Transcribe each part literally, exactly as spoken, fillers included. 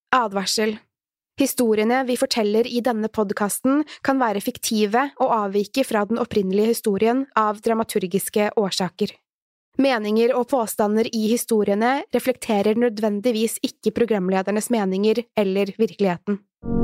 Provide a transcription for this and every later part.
Advarsel. Historiene vi forteller i denne podcasten kan være fiktive og avvike fra den opprinnelige historien av dramaturgiske årsaker. Meninger og påstander i historiene reflekterer nødvendigvis ikke programledernes meninger eller virkeligheten.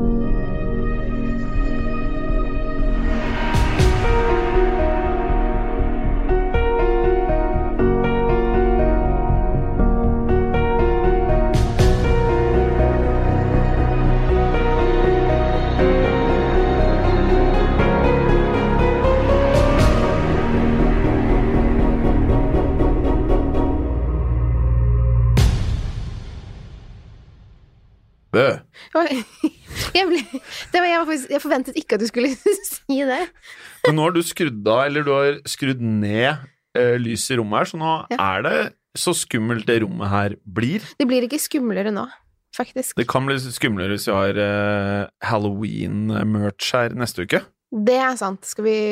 Jeg, ble, det var, jeg, var faktisk, jeg forventet ikke at du skulle si det. Men nå har du skrudd av, eller du har skrudd ned eh, lys i rommet her, så nå ja. Er det så skummelt det rommet her blir. Det blir ikke skumlere nå, faktisk. Det kan bli skumlere hvis vi har eh, Halloween-merch her neste uke. Det er sant. Skal vi...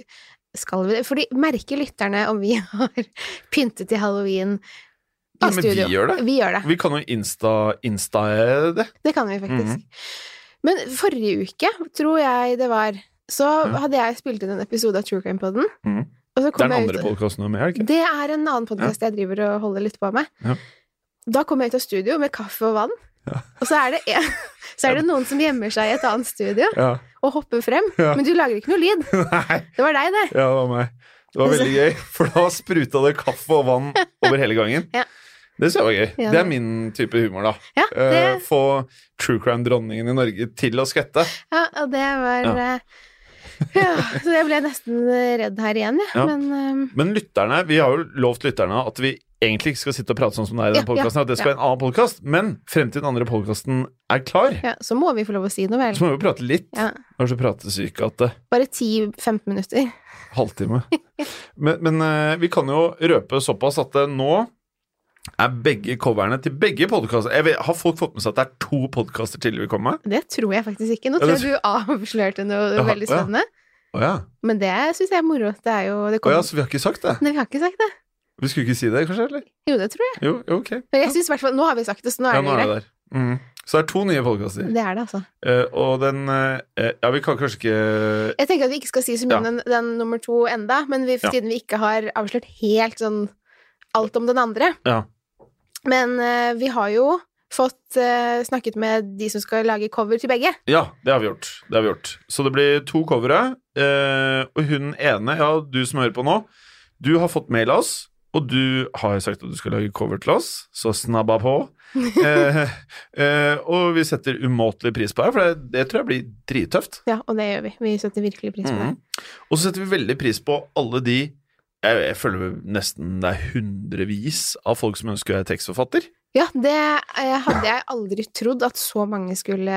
Skal vi fordi merker lytterne om vi har pyntet til Halloween... Ja, men vi gjør det. Vi gjør det. Vi kan jo insta, insta det. Det kan vi faktisk. Mm-hmm. Men forrige uke, tror jeg det var, så mm. hadde jeg spilt inn en episode av True Crime Podden. Mm. Og så kom det er den andre podcasten du er med, er det ikke? Det er en annen podcast ja. Jeg driver og holder litt på med. Ja. Da kom jeg ut av studio med kaffe og vann. Ja. Og så er, det en, så er det noen som gjemmer seg i et annet studio ja. Og hopper frem. Ja. Men du lager ikke noe lyd. Nei. Det var deg, det. Ja, det var meg. Det var veldig gøy, for da spruta det kaffe og vann over hele gangen. Ja. Det synes jeg var gøy. Ja, det er min type humor, da. Ja, det... uh, få true crime-dronningen i Norge til å skvette. Ja, og det var... Ja. Uh, ja, så jeg ble nesten redd her igjen, ja. Ja. Men, um... Men lytterne, vi har jo lovt lytterne at vi egentlig ikke skal sitte og prate sånn som det er i den ja, podcasten, ja, at det skal ja. Være en annen podcast, men frem til den andre podcasten er klar. Ja, så må vi få lov å si noe vel. Så må vi prate litt. Ja. Kanskje prate syk at det... Bare ti til femten minutter. Halvtime. men men uh, vi kan jo røpe såpass at uh, nå er begge coverne til begge podcaster. Jeg vet, har folk fått med seg at det er to podcaster til vi kommer? Det tror jeg faktisk ikke. Nå tror jeg du avslørte noe ja, veldig spennende. Å ja. Men det synes jeg er moro. Det er jo... Det kommer... Å ja, så vi har ikke sagt det? Nei, vi har ikke sagt det. Vi skulle ikke si det, kanskje, eller? Jo, det tror jeg. Jo, ok. Men jeg synes i hvert fall, nå har vi sagt det, så nå er ja, nå det greit. Er det mm. Så det er to nye podcaster. Det er det, altså. Uh, og den... Uh, ja, vi kan kanskje ikke... Jeg tenker at vi ikke skal si så mye om ja. den, den nummer to enda, men vi, ja. Siden vi ikke har avslørt helt sånn alt om den andre... Ja. Men uh, vi har jo fått uh, snakket med de som skal lage cover til begge. Ja, det har vi gjort. Det har vi gjort. Så det blir to covere. Uh, og hun ene, ja, du som hører på nå, du har fått mail av oss, og du har sagt at du skal lage cover til oss, så snabba på. uh, uh, og vi setter umåtelig pris på det, for det, det tror jeg blir drittøft. Ja, og det gjør vi. Vi setter virkelig pris på det. Mm. Og så setter vi veldig pris på alle de Jeg, jeg føler nesten det er hundrevis av folk som ønsker å være tekstforfatter. Ja, det hadde jeg aldri trodd at så mange skulle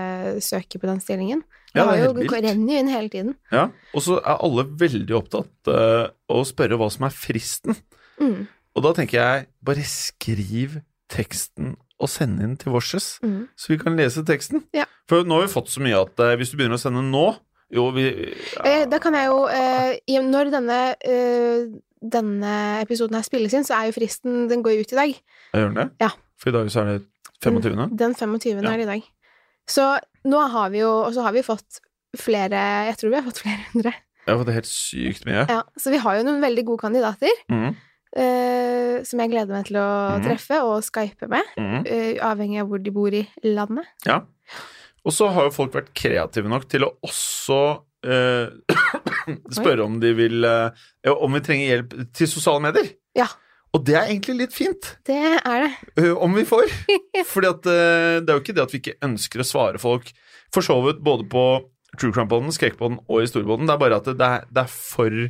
søke på den stillingen. Det, ja, det har jo renner jo inn hele tiden. Ja, og så er alle veldig opptatt uh, å spørre hva som er fristen. Mm. Og da tenker jeg, bare skriv teksten og send inn til Vorses, mm. så vi kan lese teksten. Ja. For nå har vi fått så mye at uh, hvis du begynner å sende nå, Jo, vi... Ja. Eh, da kan jeg jo... Eh, når denne, eh, denne episoden her spilles inn, så er jo fristen... Den går jo ut i dag. Jeg gjør den det? Ja. For i dag så er det femogtyvende? Den femogtyvende ja. Er det i dag. Så nå har vi jo... Og så har vi fått flere... Jeg tror vi har fått flere hundre. Jeg har fått det helt sykt mye. Ja, så vi har jo noen veldig gode kandidater. Mm. Eh, som jeg gleder meg til å mm. treffe og skype med. Mm. Eh, avhengig av hvor de bor i landet. Ja. Og så har jo folk vært kreative nok til å også uh, spørre om de vil uh, om vi trenger hjelp til sosiale medier. Ja. Og det er egentlig litt fint. Det er det. Uh, om vi får. Fordi at uh, det er jo ikke det at vi ikke ønsker å svare folk for så vidt både på True Crime-podden, Skrekkpodden og Historiepodden. Det er bare at det er, det er for det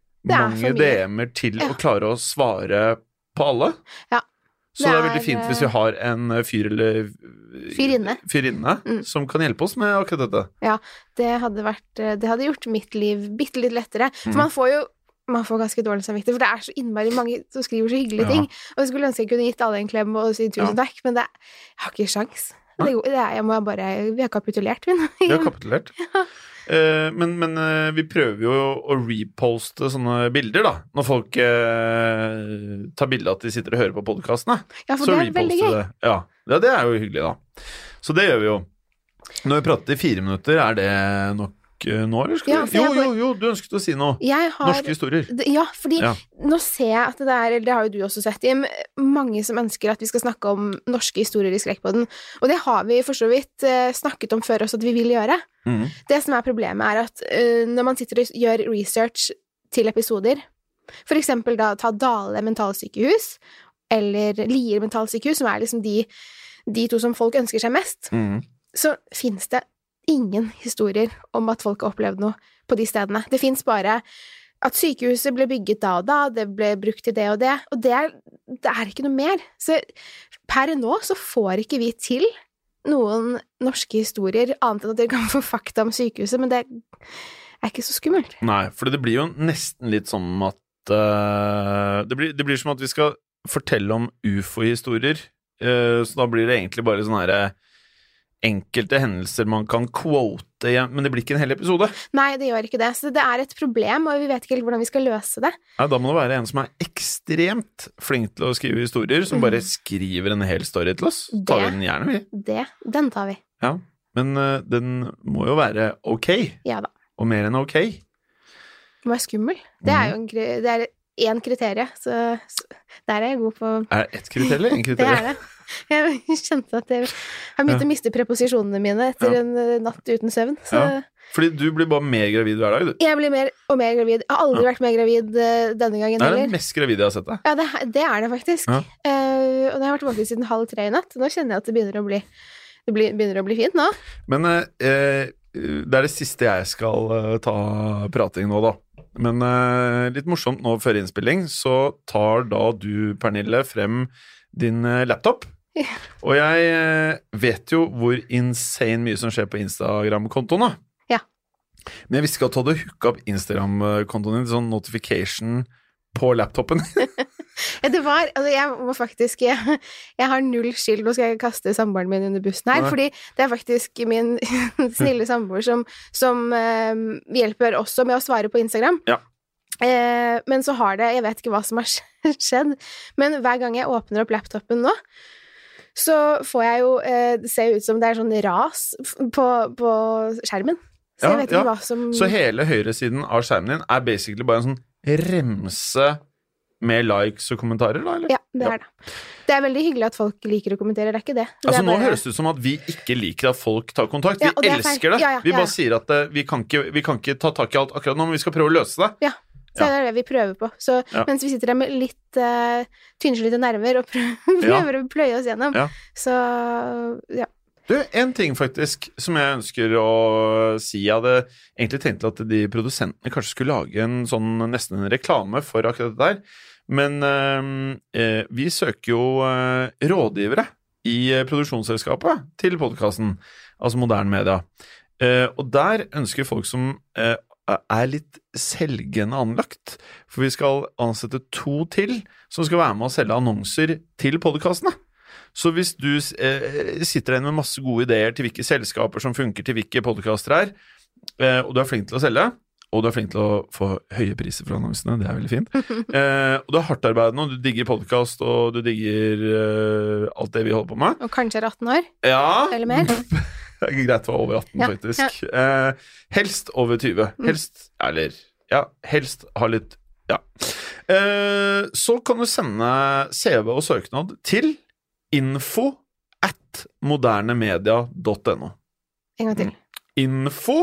er mange D M-er til ja. Å klare å svare på alle. Ja. Så det er, det er veldig fint hvis vi har en fyr eller fyrinne, fyrinne mm. som kan hjelpe oss med akkurat dette. Ja, det hadde vært, det hadde gjort mitt liv bitte litt lettere. For mm. man får jo, man får ganske dårlig samvittighet, for det er så innmari mange som skriver så hyggelige ja. Ting. Og jeg skulle ønske jeg kunne gitt alle en klem og si tusen ja. Takk, men det, jeg har ikke sjans. Det, det er, jeg må bare, vi har kapitulert, vi. Vi har kapitulert. Ja. Uh, men men uh, vi prøver jo å reposte sånne bilder da, når folk uh, tar bilder at de sitter og hører på podcastene. Ja, for så det er veldig gøy. Det. Ja. Ja, det er jo hyggelig da. Så det gjør vi jo. Når vi pratet i fire minutter, er det nok nå, eller skal ja, du? Jo, bare, jo, jo, du ønsket å si noe. Har, Norske historier. Ja, fordi ja. nå ser jeg at det er, det har jo du også sett, Jim, mange som ønsker at vi skal snakke om norske historier i Skrekkpodden, og det har vi for så vidt uh, snakket om før også at vi vil gjøre. Mm. Det som er problemet er at uh, når man sitter og gjør research til episoder, for eksempel da ta Dale mentalsykehus, eller Lier mentalsykehus, som er liksom de, de to som folk ønsker seg mest, mm. så finnes det ingen historier om at folk har opplevd noe på de stedene. Det finnes bare at sykehuset ble bygget da og da, det ble brukt til det og det, og det er, det er ikke noe mer. Så per nå så får ikke vi til noen norske historier, annet enn at dere kan få fakta om sykehuset, men det er ikke så skummelt. Nei, for det blir jo nesten litt som at uh, det, blir, det blir som at vi skal fortelle om U F O-historier, uh, så da blir det egentlig bare sånn her enkelte hendelser man kan quote igjen, men det blir ikke en hel episode. Nei, det gjør ikke det, så det er et problem, og vi vet ikke helt hvordan vi skal løse det. Ja, da må det være en som er ekstremt flink til å skrive historier, som mm. bare skriver en hel story til oss. Det, tar vi den gjerne, vi. Det, den tar vi. Ja, men uh, den må jo være ok. Ja da. Og mer enn ok. Den må være skummel. Det er jo en, det er en kriterie, så, så der er jeg god på... Er det ett kriterie? En kriterie? Det er det. Jeg kjente at jeg har begynt ja. å miste preposisjonene mine etter ja. en uh, natt uten søvn. Så... Ja. Fordi du blir bare mer gravid hver dag, du. Jeg blir mer og mer gravid. Jeg har aldri ja. vært mer gravid uh, denne gangen heller. Det er det mest gravide jeg har sett deg. Ja, det, det er det faktisk. Ja. Uh, og det har vært våken siden halv tre i natt. Nå kjenner jeg at det begynner å bli, det blir, begynner å bli fint nå. Men uh, det er det siste jeg skal uh, ta prating nå, da. Men uh, litt morsomt nå før innspilling, så tar da du, Pernille, frem din uh, laptop. Ja. Og jeg vet jo hvor insane mye som skjer på Instagram-kontoen da. Ja. Men jeg visste ikke at du hadde hooket opp Instagram-kontoen din sånn notification på laptopen. Ja, det var, altså jeg må faktisk jeg, jeg har null skyld, nå skal jeg kaste samboeren min under bussen her, Nei. fordi det er faktisk min snille samboer som, som uh, hjelper også med å svare på Instagram. Ja. Uh, men så har det, jeg vet ikke hva som har skjedd, men hver gang jeg åpner opp laptopen nå, så får jeg jo, eh, det ser ut som det er sånn ras på, på skjermen. Så ja, jeg vet ikke ja. hva som... Så hele høyresiden av skjermen din er basically bare en sånn remse med likes og kommentarer, da, eller? Ja, det ja. er det. Det er veldig hyggelig at folk liker å kommentere, det er ikke det. det altså, er nå bare... høres det ut som at vi ikke liker at folk tar kontakt. Ja, vi elsker det. Ja, ja, vi bare ja. sier at uh, vi, kan ikke, vi kan ikke ta tak i alt akkurat nå, men vi skal prøve å løse det. Ja. Så ja. det er det vi prøver på. Så ja. mens vi sitter der med litt uh, tynnslitte nerver og prøver, prøver ja. å pløye oss gjennom, ja. så ja. Du, en ting faktisk som jeg ønsker å si, jeg hadde egentlig tenkt at de produsentene kanskje skulle lage en sånn nesten en reklame for akkurat det der, men uh, vi søker jo uh, rådgivere i uh, produksjonsselskapet til podcasten, altså Moderne Media. Uh, og der ønsker folk som uh, er litt selgende anlagt, for vi skal ansette to til som skal være med å selge annonser til podcastene. Så hvis du eh, sitter igjen med masse gode ideer til hvilke selskaper som funker til hvilke podcaster er, eh, og du er flink til å selge, og du er flink til å få høye priser for annonsene, det er veldig fint, eh, og du er hardt arbeidende, og du digger podcast, og du digger eh, alt det vi holder på med. Og kanskje er atten år? Ja. Eller mer? Det er ikke greit å være over atten, ja, faktisk. Ja. Eh, helst over tyve. Helst, mm. eller, ja, helst ha litt, ja. Eh, så kan du sende C V og søknad til info at modernemedia punktum no. En gang til. Info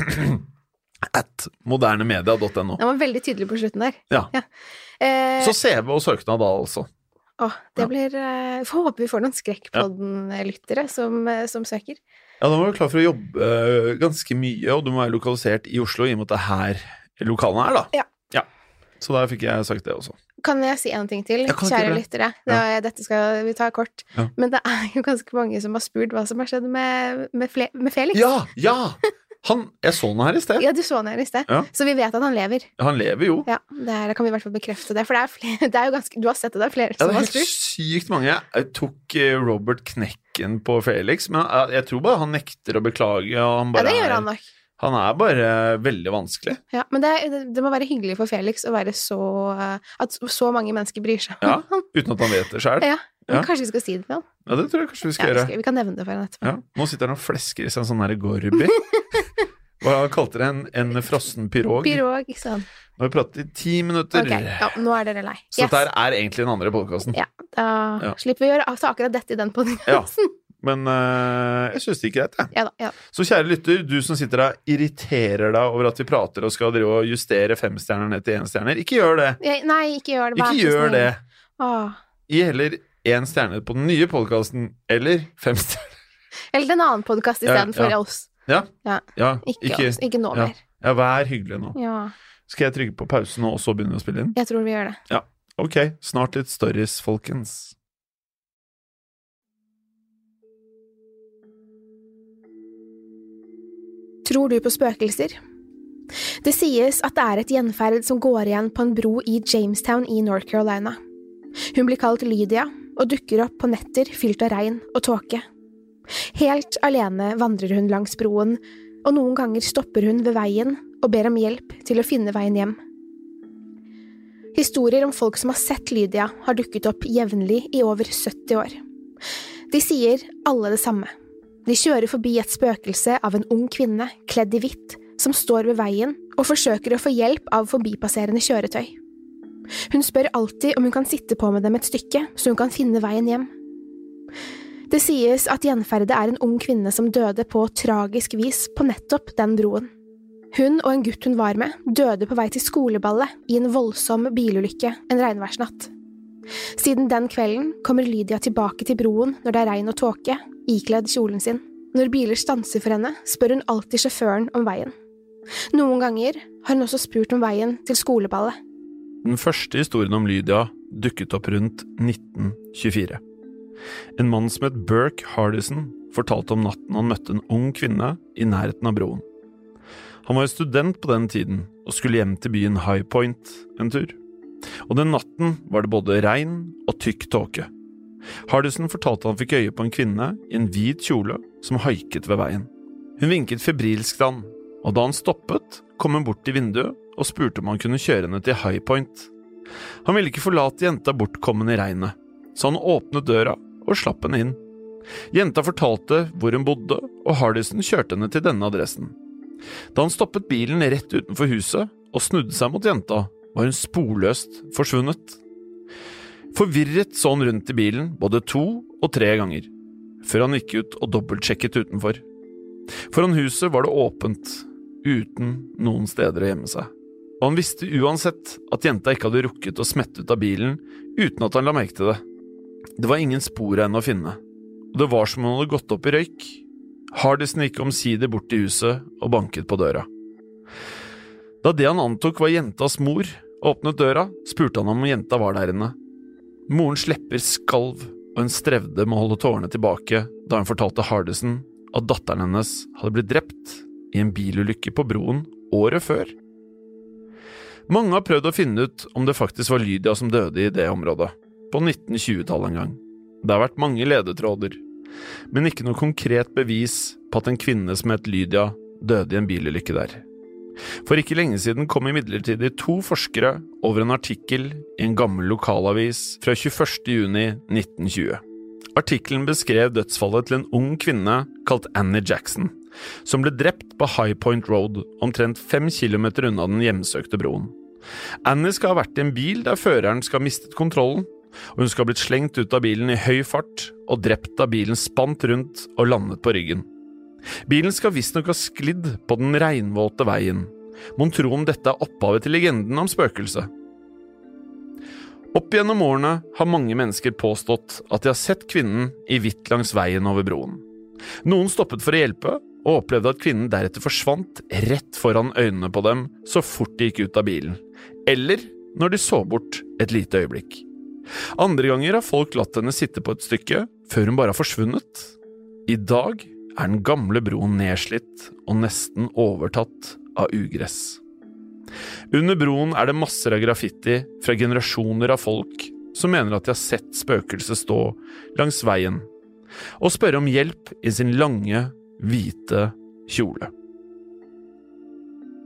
at modernemedia punktum no. Den var veldig tydelig på slutten der. Ja. ja. Eh, så C V og søknad da, altså. Åh, det blir, uh, får håpe vi får noen Skrekkpodden-lyttere som, uh, som søker. Ja, da må du være klar for å jobbe uh, ganske mye, og du må være lokalisert i Oslo, i og med at det her lokalene er, da. Ja. ja. Så da fikk jeg sagt det også. Kan jeg si en ting til, kjære lyttere? Det var, dette skal vi ta kort. Ja. Men det er jo ganske mange som har spurt hva som har skjedd med, med, Fle- med Felix. Ja, ja! Han, jeg så han her i sted. Ja, du så han her i sted. Ja. Så vi vet at han lever. Ja, han lever jo. Ja, da kan vi i hvert fall bekrefte det. For det er, flere, det er jo ganske, du har sett det, det er flere ja, som har spurt. Det er helt sykt mange. Jeg tok Robert Knekken på Felix, men jeg, jeg tror bare han nekter å beklage. Han bare ja, det gjør er, han nok. Han er bare veldig vanskelig. Ja, men det, det må være hyggelig for Felix å være så... At så mange mennesker bryr seg om ja, uten at han vet det selv. Ja, men ja. Kanskje vi skal si det til han. Ja, det tror jeg kanskje vi skal ja, gjøre. Vi, skal, vi kan nevne det for han etterpå. Ja, nå sitter han og flesker i seg en sånn her gorbi. Hva kalte det? En, en frossen pyrog? Pyrog, ikke sant. Nå har vi pratet i ti minutter. Ok, ja, nå er dere lei. Så yes. Dette er egentlig den andre podcasten. Ja, da ja. slipper vi å gjøre akkurat dette i den podcasten. Ja. Men uh, jeg synes det gikk greit, jeg. Ja. Ja, ja. Så kjære lytter, du som sitter der, irriterer deg over at vi prater og skal drive og justere femstjerner ned til enstjerner. Ikke gjør det. Ja, nei, ikke gjør det. Ikke gjør det. Åh. Gi heller en stjerne på den nye podcasten, eller fem stjerner. Eller en annen podcast i stedet ja, ja. for oss. Ja. Ja. ja. Ikke, ikke, oss, ikke nå ja. mer. Ja, vær hyggelig nå. Ja. Skal jeg trykke på pausen nå, og så begynne å spille inn? Jeg tror vi gjør det. Ja, ok. Snart litt stories, folkens. Tror du på spøkelser? Det sies at det er et gjenferd som går igjen på en bro i Jamestown i North Carolina. Hun blir kalt Lydia og dukker opp på netter fylt av regn og tåke. Helt alene vandrer hun langs broen, og noen ganger stopper hun ved veien og ber om hjelp til å finne veien hjem. Historier om folk som har sett Lydia har dukket opp jevnlig i over sytti år. De sier alle det samme. De kjører forbi et spøkelse av en ung kvinne, kledd i hvitt, som står ved veien og forsøker å få hjelp av forbipasserende kjøretøy. Hun spør alltid om hun kan sitte på med dem et stykke, så hun kan finne veien hjem. Det sies at gjenferdet er en ung kvinne som døde på tragisk vis på nettopp den broen. Hun og en gutt hun var med, døde på vei til skoleballet i en voldsom bilulykke en regnværsnatt. Siden den kvelden kommer Lydia tilbake til broen når det er regn og tåke, ikledd kjolen sin. Når biler stanser for henne, spør hun alltid sjåføren om veien. Noen ganger har hun også spurt om veien til skoleballet. Den første historien om Lydia dukket opp rundt nitten tjuefire. En mann som het Burke Hardison fortalte om natten han møtte en ung kvinne i nærheten av broen. Han var student på den tiden og skulle hjem til byen High Point en tur. Og den natten var det både regn og tykk tåke. Hardison fortalte han fikk øye på en kvinne i en hvit kjole som haiket ved veien. Hun vinket febrilsk til han, og da han stoppet, kom hun bort til vinduet og spurte om han kunne kjøre henne til High Point. Han ville ikke forlate jenta bortkommen i regnet, så han åpnet døra og slapp henne inn. Jenta fortalte hvor hun bodde, og Hardison kjørte henne til denne adressen. Da han stoppet bilen rett utenfor huset og snudde seg mot jenta, var hun sporløst forsvunnet. Forvirret så han rundt i bilen både to og tre ganger, før han gikk ut og dobbeltsjekket utenfor. Foran huset var det åpent, uten noen steder å gjemme seg. Og han visste uansett at jenta ikke hadde rukket å smette ut av bilen uten at han la merke til det. Det var ingen spor av henne å finne, og det var som om hun hadde gått opp i røyk. Hardison gikk omsider bort til huset og banket på døra. Da det han antok var jentas mor, åpnet døra, spurte han om jenta var der inne. Morens lepper skalv, og hun strevde med å holde tårene tilbake da hun fortalte Hardison at datteren hennes hadde blitt drept i en bilulykke på broen året før. Mange har prøvd å finne ut om det faktisk var Lydia som døde i det området, på nitten tjue-tallet en gang. Det har vært mange ledetråder, men ikke noe konkret bevis på at en kvinne som het Lydia døde i en bilulykke der. For ikke lenge siden kom imidlertid to forskere over en artikkel i en gammel lokalavis fra tjueførste juni nitten tjue. Artikkelen beskrev dødsfallet til en ung kvinne kalt Annie Jackson, som ble drept på High Point Road, omtrent fem kilometer unna den hjemsøkte broen. Annie skal ha vært i en bil der føreren skal ha mistet kontrollen, og hun skal ha blitt slengt ut av bilen i høy fart og drept da bilen spant rundt og landet på ryggen. Bilen skal visstnok ha sklidd på den regnvåte veien. Mon tro om dette er opphavet til legenden om spøkelset. Opp gjennom årene har mange mennesker påstått at de har sett kvinnen i hvitt langs veien over broen. Noen stoppet for å hjelpe, og opplevde at kvinnen deretter forsvant rett foran øynene på dem så fort de gikk ut av bilen, eller når de så bort et lite øyeblikk. Andre ganger har folk latt henne sitte på et stykke før hun bare har forsvunnet. I dag er den gamle broen nedslitt og nesten overtatt av ugress. Under broen er det masser av graffiti fra generasjoner av folk som mener at de har sett spøkelset stå langs veien og spørre om hjelp i sin lange, hvite kjole.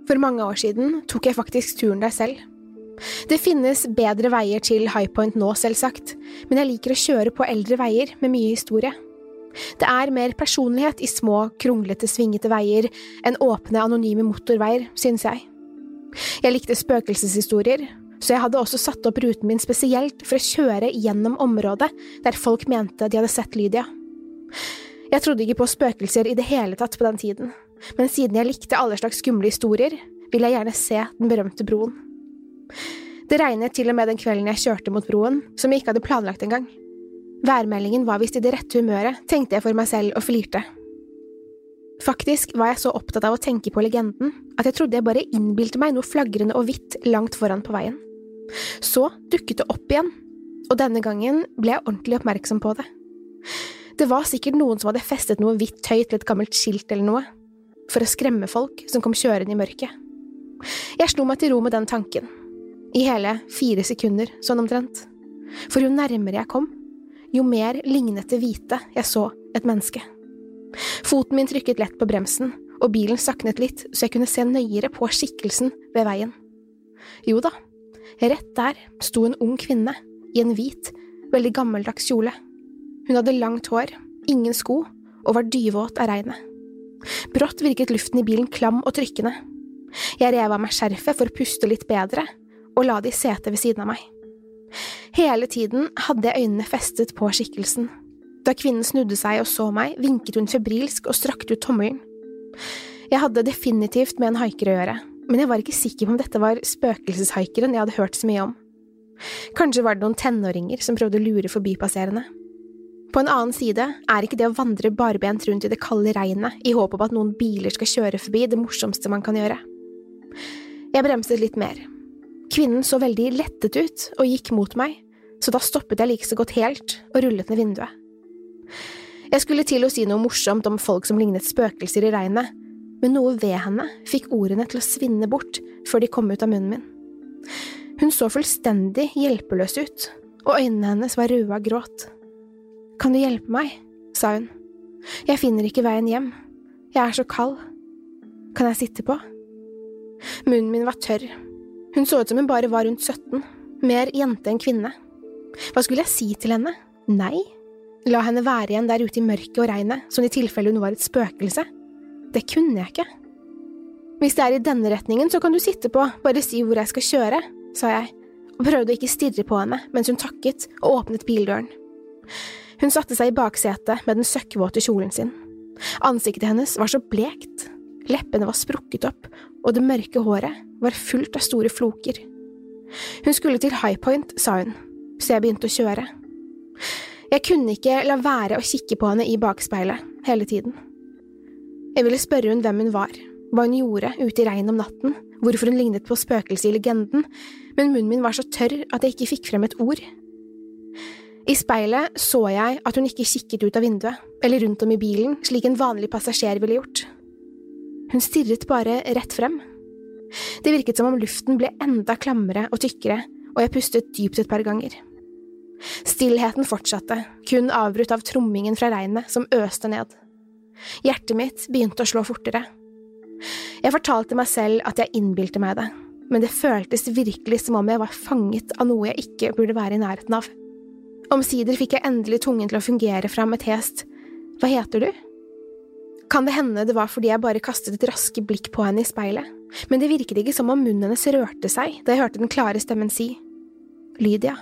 For mange år siden tok jeg faktisk turen der selv. Det finnes bedre veier til High Point nå, selvsagt, men jeg liker å kjøre på eldre veier med mye historie. Det er mer personlighet i små, kronglete, svingete veier enn åpne, anonyme motorveier, synes jeg. Jeg likte spøkelseshistorier, så jeg hadde også satt opp ruten min spesielt for å kjøre gjennom området der folk mente de hadde sett Lydia. Jeg trodde ikke på spøkelser i det hele tatt på den tiden, men siden jeg likte alle slags skumle historier, ville jeg gjerne se den berømte broen. Det regnet til og med den kvelden jeg kjørte mot broen, som jeg ikke hadde planlagt engang. Værmeldingen var visst i det rette humøret, tenkte jeg for meg selv og flirte. Faktisk var jeg så opptatt av å tenke på legenden, at jeg trodde jeg bare innbilte meg noe flagrende og hvitt langt foran på veien. Så dukket det opp igjen, og denne gangen ble jeg ordentlig oppmerksom på det. Det var sikkert noen som hadde festet noe hvitt tøy til et gammelt skilt eller noe, for å skremme folk som kom kjørende i mørket. Jeg slo meg til ro med den tanken, i hele fire sekunder, sånn omtrent. For jo nærmere jeg kom, jo mer lignet det hvite jeg så et menneske. Foten min trykket lett på bremsen, og bilen saknet litt så jeg kunne se nøyere på skikkelsen ved veien. Jo da, rett der sto en ung kvinne i en hvit, veldig gammeldags kjole. Hun hadde langt hår, ingen sko, og var dyvåt av regnet. Brått virket luften i bilen klam og trykkende. Jeg rev av meg skjerfet for å puste litt bedre, og la det i setet ved siden av meg. Hele tiden hadde jeg øynene festet på skikkelsen. Da kvinnen snudde seg og så meg, vinket hun febrilsk og strakte ut tommelen. Jeg hadde definitivt med en haiker å gjøre, men jeg var ikke sikker på om dette var spøkelseshaikeren jeg hadde hørt så mye om. Kanskje var det noen tenåringer som prøvde å lure forbipasserende. På en annen side er ikke det å vandre barbent rundt i det kalde regnet i håp om at noen biler skal kjøre forbi det morsomste man kan gjøre. Jeg bremset litt mer. Kvinnen så veldig lettet ut og gikk mot meg, så da stoppet jeg like så godt helt og rullet ned vinduet. Jeg skulle til å si noe morsomt om folk som lignet spøkelser i regnet, men noe ved henne fikk ordene til å svinne bort før de kom ut av munnen min. Hun så fullstendig hjelpeløs ut, og øynene hennes var røde av gråt. «Kan du hjelpe meg?» sa hun. «Jeg finner ikke veien hjem. Jeg er så kald. Kan jeg sitte på?» Munnen min var tørr. Hun så ut som hun bare var rundt sytten, mer jente enn kvinne. Hva skulle jeg si til henne? Nei? La henne være igjen der ute i mørket og regnet, som i tilfelle hun var et spøkelse? Det kunne jeg ikke. Hvis det er i denne retningen, så kan du sitte på, bare si hvor jeg skal kjøre, sa jeg, og prøvde å ikke stirre på henne mens hun takket og åpnet bildøren. Hun satte seg i baksetet med den søkkvåte kjolen sin. Ansiktet hennes var så blekt. Leppene var sprukket opp, og det mørke håret var fullt av store floker. Hun skulle til High Point, sa hun, så jeg begynte å kjøre. Jeg kunne ikke la være å kikke på henne i bakspeilet hele tiden. Jeg ville spørre hun hvem hun var, hva hun gjorde ute i regn om natten, hvorfor hun lignet på spøkelse i legenden, men munnen min var så tørr at jeg ikke fikk frem et ord. I speilet så jeg at hun ikke kikket ut av vinduet, eller rundt om i bilen, slik en vanlig passasjer ville gjort. Hun stirret bare rett frem. Det virket som om luften ble enda klammere og tykkere, og jeg pustet dypt et par ganger. Stillheten fortsatte, kun avbrutt av trommingen fra regnet som øste ned. Hjertet mitt begynte å slå fortere. Jeg fortalte meg selv at jeg innbilte meg det, men det føltes virkelig som om jeg var fanget av noe jeg ikke burde være i nærheten av. Omsider fikk jeg endelig tungen til å fungere fram et hest. Hva heter du? Kan det hende det var fordi jeg bare kastet et raske blikk på henne i speilet, men det virket ikke som om munnen hennes rørte seg da jeg hørte den klare stemmen si, Lydia.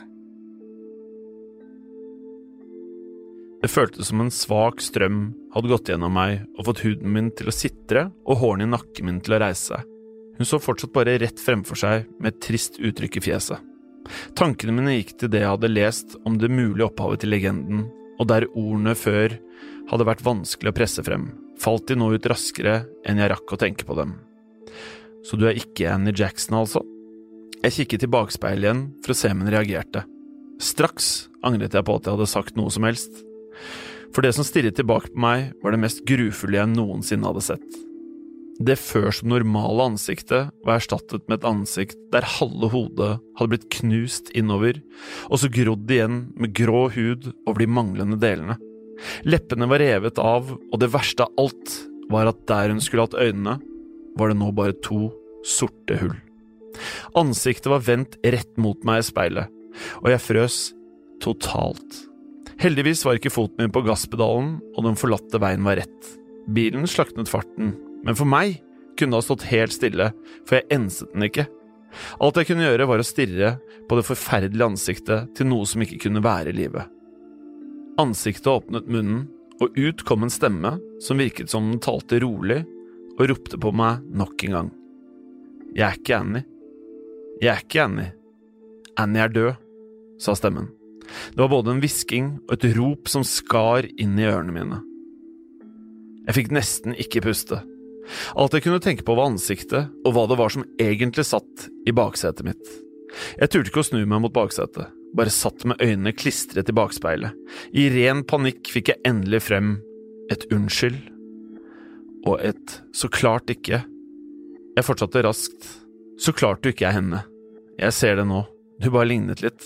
Det føltes som en svak strøm hadde gått gjennom meg og fått huden min til å sitre og hårene i nakken min til å reise seg. Hun så fortsatt bare rett fremfor seg med et trist uttrykk i fjeset. Tankene mine gikk til det jeg hadde lest om det mulige opphavet til legenden, og der ordene før hadde vært vanskelig å presse frem, falt de nå ut raskere enn jeg rakk å tenke på dem. Så du er ikke Annie Jackson, altså? Jeg kikket i bakspeilet igjen for å se om hun reagerte. Straks angret jeg på at jeg hadde sagt noe som helst. For det som stirret tilbake på meg var det mest grufulle jeg noensinne hadde sett. Det før som normale ansiktet var erstattet med et ansikt der halve hodet hadde blitt knust innover, og så grodd igjen med grå hud over de manglende delene. Leppene var revet av, og det verste av alt var at der hun skulle hatt øynene, var det nå bare to sorte hull. Ansiktet var vendt rett mot meg i speilet, og jeg frøs totalt. Heldigvis var ikke foten min på gasspedalen, og den forlatte veien var rett. Bilen slaknet farten, men for meg kunne det ha stått helt stille, for jeg enset den ikke. Alt jeg kunne gjøre var å stirre på det forferdelige ansiktet til noe som ikke kunne være i livet. Ansiktet åpnet munnen, og ut kom en stemme som virket som den talte rolig og ropte på meg nok en gang. Jeg er ikke Annie. Jeg er ikke Annie. Annie er død, sa stemmen. Det var både en hvisking og et rop som skar inn i ørene mine. Jeg fikk nesten ikke puste. Alt jeg kunne tenke på var ansiktet og hva det var som egentlig satt i baksetet mitt. Jeg turte ikke å snu meg mot baksetet, bare satt med øynene klistret i bakspeilet. I ren panikk fikk jeg endelig frem et unnskyld, og et så klart ikke. Jeg fortsatte raskt. Så klart du ikke er henne. Jeg ser det nå. Du bare lignet litt.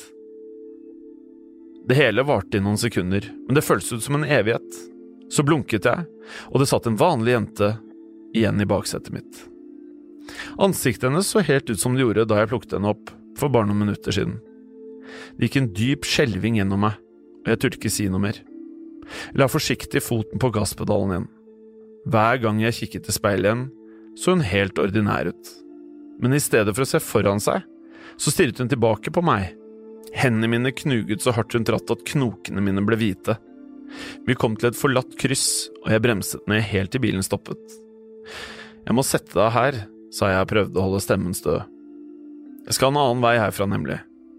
Det hele varte i noen sekunder, men det føltes ut som en evighet. Så blunket jeg, og det satt en vanlig jente igjen i baksetet mitt. Ansiktet hennes så helt ut som det gjorde da jeg plukket henne opp for bare noen minutter siden. Det gikk en dyp skjelving gjennom meg, og jeg turte ikke si noe mer. Jeg la forsiktig foten på gasspedalen igjen. Hver gang jeg kikket til speilet igjen, så hun helt ordinær ut. Men i stedet for å se foran seg, så stirret hun tilbake på meg. Hendene mine knuget så hardt rundt rattet at knokene mine ble hvite. Vi kom til et forlatt kryss, og jeg bremset ned helt til bilen stoppet. Jeg må sette deg her, sa jeg og prøvde å holde stemmen stø. Jeg skal en annen vei herfra, nemlig.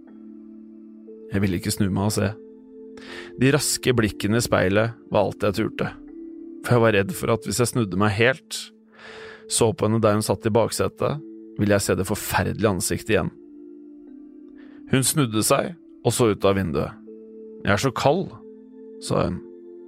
Jeg ville ikke snu meg og se. De raske blikkene i speilet var alt jeg turte. For jeg var redd for at hvis jeg snudde meg helt, så på henne der hun satt i baksetet, ville jeg se det forferdelige ansiktet igjen. Hun snudde seg og så ut av vinduet. Jeg er så kald, sa hun.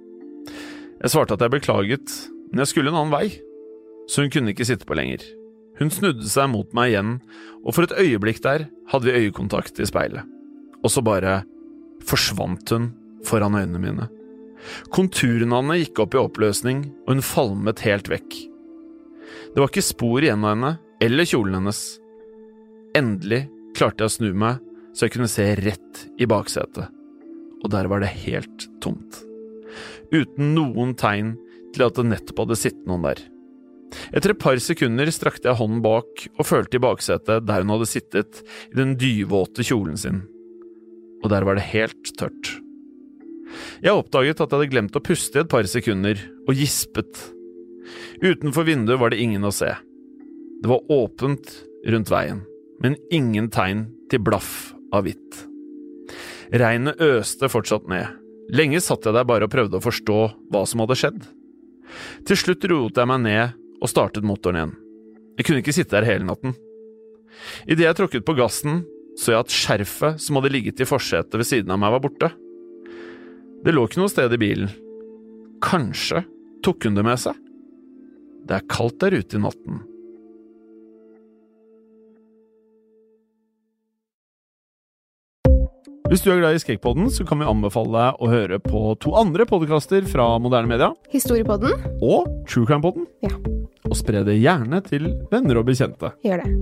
Jeg svarte at jeg beklaget, men jeg skulle en annen vei, så hun kunne ikke sitte på lenger. Hun snudde seg mot meg igjen, og for et øyeblikk der hadde vi øyekontakt i speilet. Og så bare forsvant hun foran øynene mine. Konturene henne gikk opp i oppløsning, og hun falmet helt vekk. Det var ikke spor igjen av henne, eller kjolen hennes. Endelig klarte jeg å snu meg, så jeg kunne se rett i baksetet. Og der var det helt tomt. Uten noen tegn til at det nettopp hadde sittet noen der. Etter et par sekunder strakte jeg hånden bak og følte i baksetet der hun hadde sittet i den dyvåte kjolen sin. Og der var det helt tørt. Jeg oppdaget at jeg hadde glemt å puste i et par sekunder, og gispet. Utenfor vinduet var det ingen å se. Det var åpent rundt veien, men ingen tegn til blaff av hvitt. Regnet øste fortsatt ned. Lenge satt jeg der bare og prøvde å forstå hva som hadde skjedd. Til slutt roet jeg meg ned og startet motoren igjen. Jeg kunne ikke sitte der hele natten. I det jeg tråkket på gassen, så jeg at skjerfet som hadde ligget i forsetet ved siden av meg var borte. Det lå ikke noe sted i bilen. Kanskje tok hun det med seg? Det er kaldt der ute i natten. Hvis du er glad i Skrekkpodden, så kan vi anbefale deg å høre på to andre podcaster fra Moderne Media. Historiepodden. Og True Crime-podden. Ja. Og spre det gjerne til venner og bekjente. Gjør det.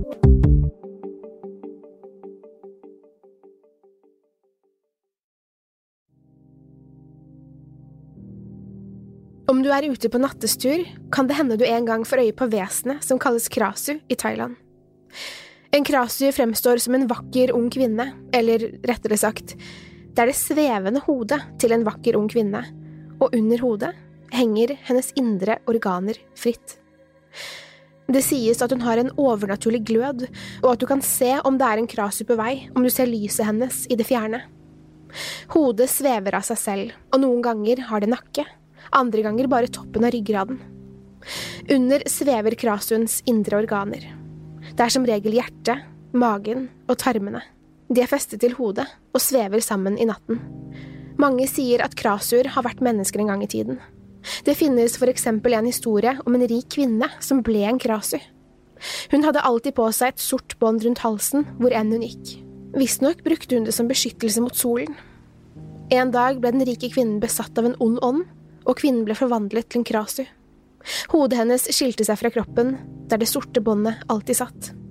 Om du er ute på nattestur, kan det hende du en gang får øye på vesenet som kalles Krasu i Thailand. En Krasu fremstår som en vakker ung kvinne, eller rettere sagt, det er det svevende hodet til en vakker ung kvinne, og under hodet henger hennes indre organer fritt. Det sies at hun har en overnaturlig glød, og at du kan se om det er en Krasu på vei, om du ser lyset hennes i det fjerne. Hodet svever av seg selv, og noen ganger har det nakke, andre ganger bare toppen av ryggraden. Under svever Krasuens indre organer. Det er som regel hjertet, magen og tarmene. De er festet til hodet og svever sammen i natten. Mange sier at Krasuer har vært mennesker en gang i tiden. Det finnes for eksempel en historie om en rik kvinne som ble en Krasu. Hun hadde alltid på seg et sort bånd rundt halsen hvor enn hun gikk. Visstnok brukte hun det som beskyttelse mot solen. En dag ble den rike kvinnen besatt av en ond ånd, og kvinnen ble forvandlet til en Krasu. Hodet hennes skilte seg fra kroppen, der det sorte båndet alltid satt.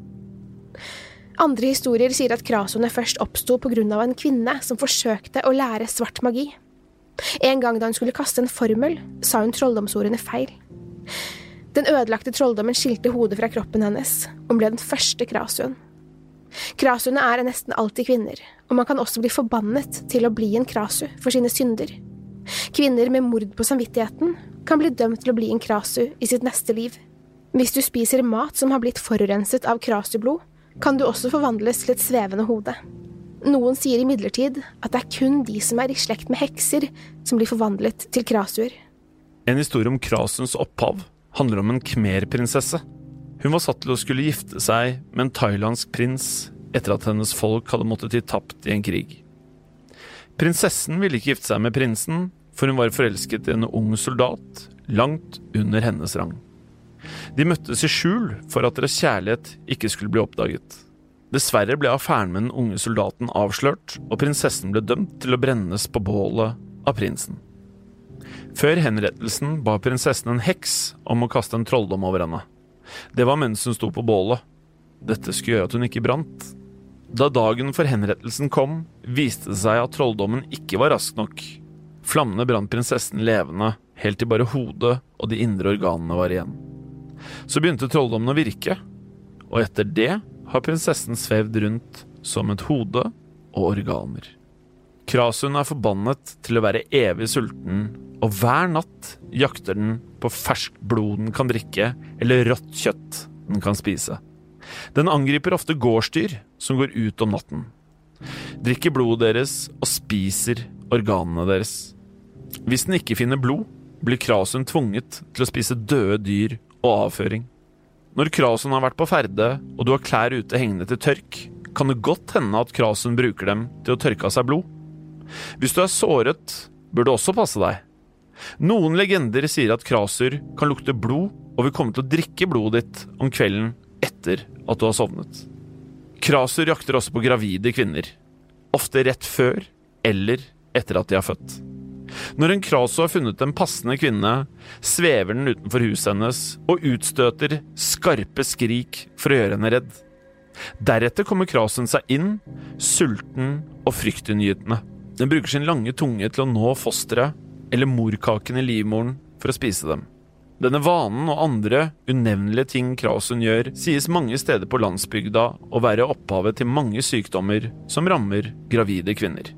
Andre historier sier at krasene først oppstod på grunn av en kvinne som forsøkte å lære svart magi. En gang da hun skulle kaste en formel, sa hun trolldomsordene feil. Den ødelagte trolldommen skilte hodet fra kroppen hennes, og ble den første krasuen. Krasuene er nesten alltid kvinner, og man kan også bli forbannet til å bli en krasu for sine synder. Kvinner med mord på samvittigheten kan bli dømt til å bli en krasu i sitt neste liv. Hvis du spiser mat som har blitt forurenset av krasublod, kan du også forvandles til et svevende hode. Noen sier imidlertid at det er kun de som er i slekt med hekser som blir forvandlet til krasuer. En historie om krasuens opphav handler om en khmer-prinsesse. Hun var satt til å skulle gifte seg med en thailandsk prins etter at hennes folk hadde måttet gi tapt i en krig. Prinsessen ville ikke gifte seg med prinsen, for hun var forelsket i en ung soldat langt under hennes rang. De møttes i skjul for at deres kjærlighet ikke skulle bli oppdaget. Dessverre ble affæren med den unge soldaten avslørt, og prinsessen ble dømt til å brennes på bålet av prinsen. Før henrettelsen ba prinsessen en heks om å kaste en trolldom over henne. Det var mens hun sto på bålet. Dette skulle gjøre at hun ikke brant. Da dagen for henrettelsen kom, viste det seg at trolldommen ikke var rask nok. Flammene brant prinsessen levende, helt til bare hodet og de indre organene var igjen. Så begynte trolldommen å virke, og etter det har prinsessen svevd rundt som et hode og organer. Krasuen er forbannet til å være evig sulten, og hver natt jakter den på ferskt blod den kan drikke, eller rått kjøtt den kan spise. Den angriper ofte gårdsdyr som går ut om natten, drikker blodet deres og spiser organene deres. Hvis den ikke finner blod, blir krasuen tvunget til å spise døde dyr og avføring. Når krasuen har vært på ferde, og du har klær ute hengende til tørk, kan det godt hende at krasuen bruker dem til å tørke av seg blod. Hvis du er såret, bør du også passe deg. Noen legender sier at krasuer kan lukte blod, og vil komme til å drikke blodet ditt om kvelden etter at du har sovnet. Krasuer jakter også på gravide kvinner, ofte rett før eller etter at de har født. Når en krasu har funnet en passende kvinne, svever den utenfor huset hennes og utstøter skarpe skrik for å gjøre henne redd. Deretter kommer krasuen seg inn, sulten og fryktinngytende. Den bruker sin lange tunge til å nå fosteret eller morkaken i livmoren for å spise dem. Denne vanen og andre unevnelige ting krasuen gjør, sies mange steder på landsbygda å være opphavet til mange sykdommer som rammer gravide kvinner.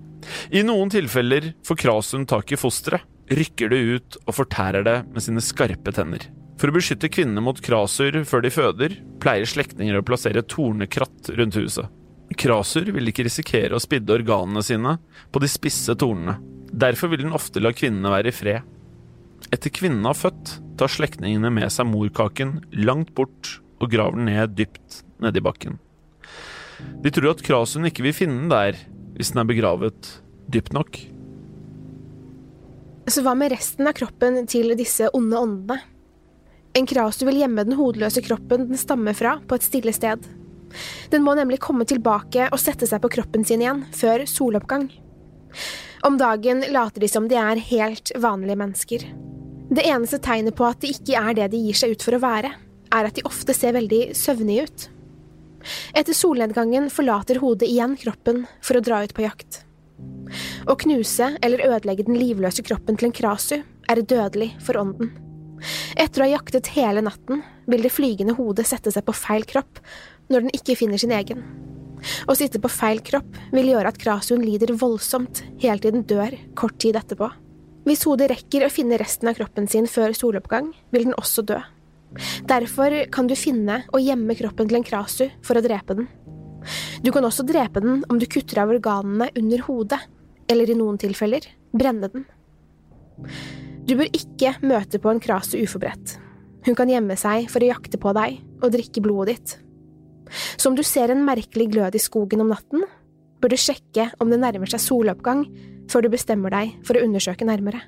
I noen tilfeller får krasuen tak i fosteret, rykker det ut og fortærer det med sine skarpe tenner. For å beskytte kvinnene mot krasuer før de føder, pleier slektninger å plassere tornekratt rundt huset. Krasuer vil ikke risikere å spidde organene sine på de spisse tornene. Derfor vil den ofte la kvinnene være i fred. Etter kvinnen har født, tar slektningene med seg morkaken langt bort og graver den ned dypt ned i bakken. De tror at krasuen ikke vil finne den der hvis den er begravet dypt nok. Så hva med resten av kroppen til disse onde åndene? En krasu vil gjemme den hodeløse kroppen den stammer fra på et stille sted. Den må nemlig komme tilbake og sette seg på kroppen sin igjen før soloppgang. Om dagen later de som de er helt vanlige mennesker. Det eneste tegnet på at de ikke er det de gir seg ut for å være, er at de ofte ser veldig søvnige ut. Etter solnedgangen forlater hodet igjen kroppen for å dra ut på jakt. Å knuse eller ødelegge den livløse kroppen til en krasu er dødelig for ånden. Etter å ha jaktet hele natten, vil det flygende hodet sette seg på feil kropp når den ikke finner sin egen. Å sitte på feil kropp vil gjøre at krasuen lider voldsomt helt til den dør kort tid etterpå. Hvis hodet rekker å finne resten av kroppen sin før soloppgang, vil den også dø. Derfor kan du finne og gjemme kroppen til en krasu for å drepe den. Du kan også drepe den om du kutter av organene under hodet, eller i noen tilfeller, brenne den. Du bør ikke møte på en krasu uforberedt. Hun kan gjemme seg for å jakte på deg og drikke blodet ditt. Så om du ser en merkelig glød i skogen om natten, bør du sjekke om det nærmer seg soloppgang før du bestemmer deg for å undersøke nærmere.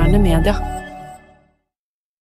moderne media.